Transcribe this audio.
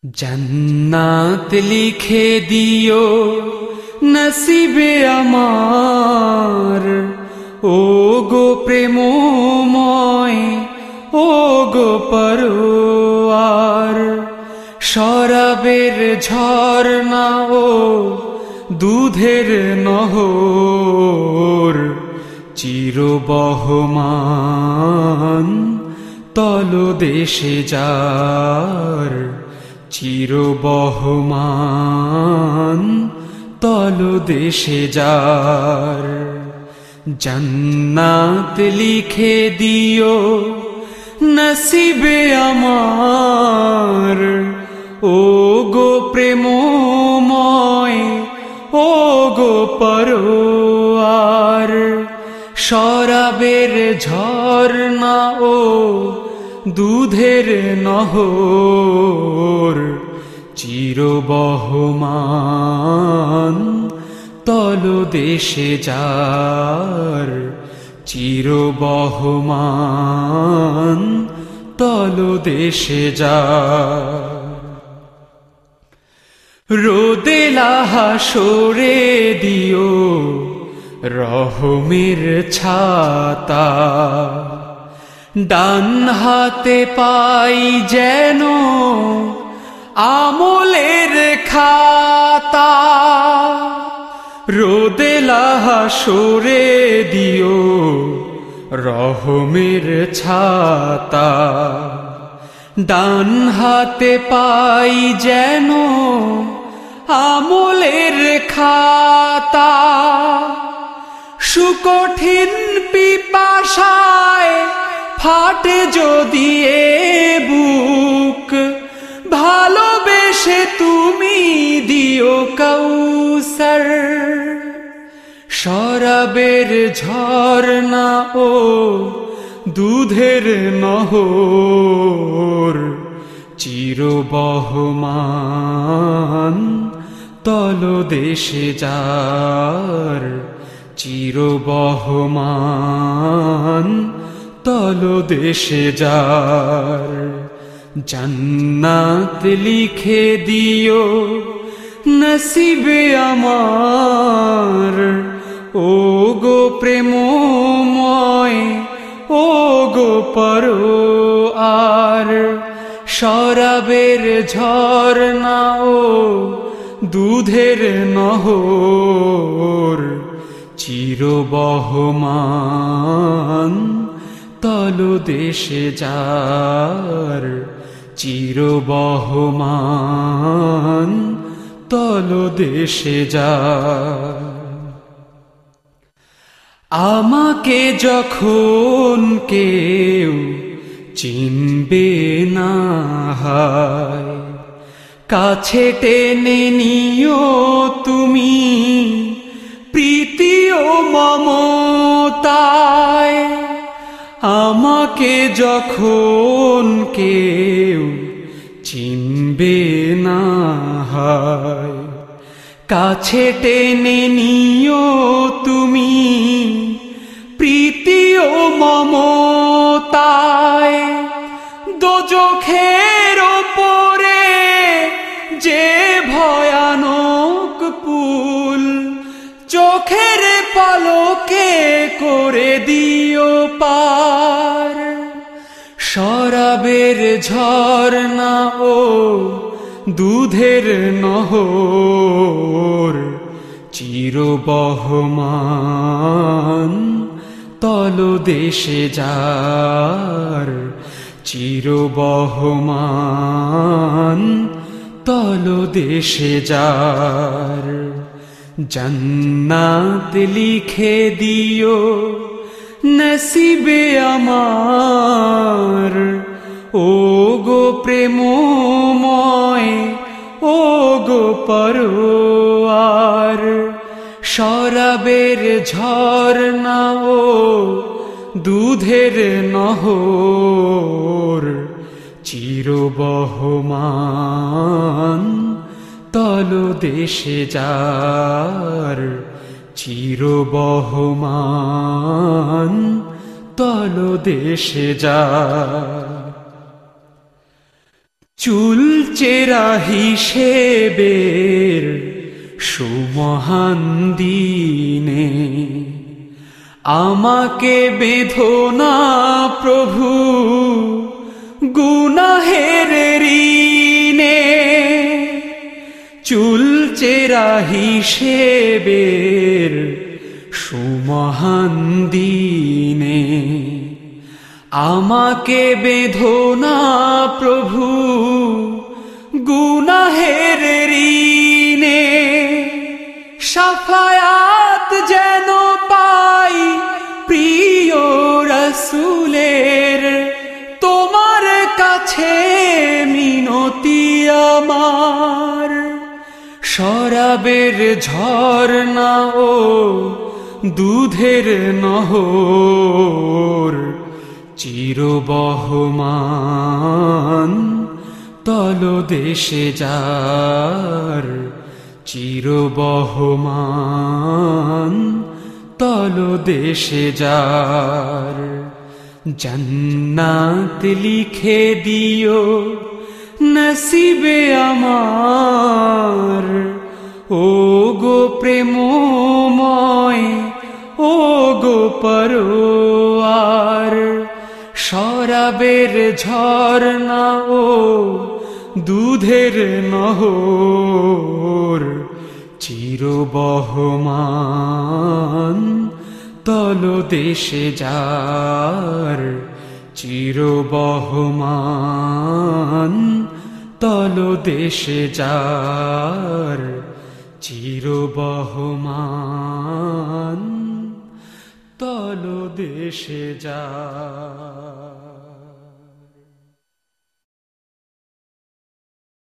জান্নাত লিখে দিও নসিবে আমার, ও গো প্রেমময়, ও গো পরওয়ার। শরাবের ঝরনা ও দুধের নহর, চিরবহমান তলদেশে যার, চিরবহমান তলদেশে যার। জান্নাত লিখে দিও নসিবে আমার, ও গো প্রেমময়, ও গো পরওয়ার। শরাবের ঝরনা ও দুধের নহর, চিরবহমান তলদেশে যার, চিরবহমান তলদেশে যার। রোদেলা হাসরে দিও রহমের ছাতা, ডান হাতে পাই যেন আমলের খাতা। রোদেলা হাসরে দিও রহমের ছাতা, ডান হাতে পাই যেন আমলের খাতা। সুকঠিন পিপাসায় ফাটে যদি এ বুক, ভালোবেসে তুমি দিও কাউসার। শরাবের ঝরনা ও দুধের নহর, চিরবহমান তলদেশে যার, চিরবহমান তলদেশে যার। জান্নাত লিখে দিও নসিবে আমার, ও গো প্রেমময়, ও গো পরওয়ার। শরাবের ঝরনা ও দুধের নহর, চিরবহমান তলদেশে যার, চিরবহমান তলদেশে যার। আমাকে যখন কেউ চিনবে না হয়, কাছে টেনে নিও তুমি প্রীতি ও মমতায়। আমাকে যখন কেউ চিনবে না হয়, কাছে টেনে নিও তুমি প্রীতি ও মমতায়। দোজখের ওপরে যে ভয়ানক পুল, চোখের পলকে করে দিও পার। শরাবের ঝরনা ও দুধের নহর, চিরবহমান তলদেশে যার, চিরবহমান তলদেশে যার। জান্নাত লিখে দিও নসিবে আমার, ও গো প্রেমময়, ও গো পরওয়ার। শরাবের ঝরনা ও দুধের নহর, চিরবহমান তলদেশে যার, চিরবহমান তলদেশে যার। চুলচেরা হিসেবের সুমহান দিনে আমাকে বেঁধো না প্রভু গুনাহের ঋণে। চুলচেরা হিসেবের সুমহান দিনে আমাকে বেঁধো না প্রভু গুনাহের ঋণে। শাফায়াত যেন পাই প্রিয় রাসূলের, তোমার কাছে মিনতি আমার। শরাবের ঝরনা ও দুধের নহর চিরবহমান তলদেশে যার, চিরবহমান তলদেশে যার। জান্নাত লিখে দিও নসিবে আমার, ও গো প্রেমময় ও গো পরোয়ার। শরাবের ঝরনা ও দুধের নহর চিরবহমান তলদেশে যার, চিরবহমান তলদেশে যার, চিরবহমান তলদেশে যার।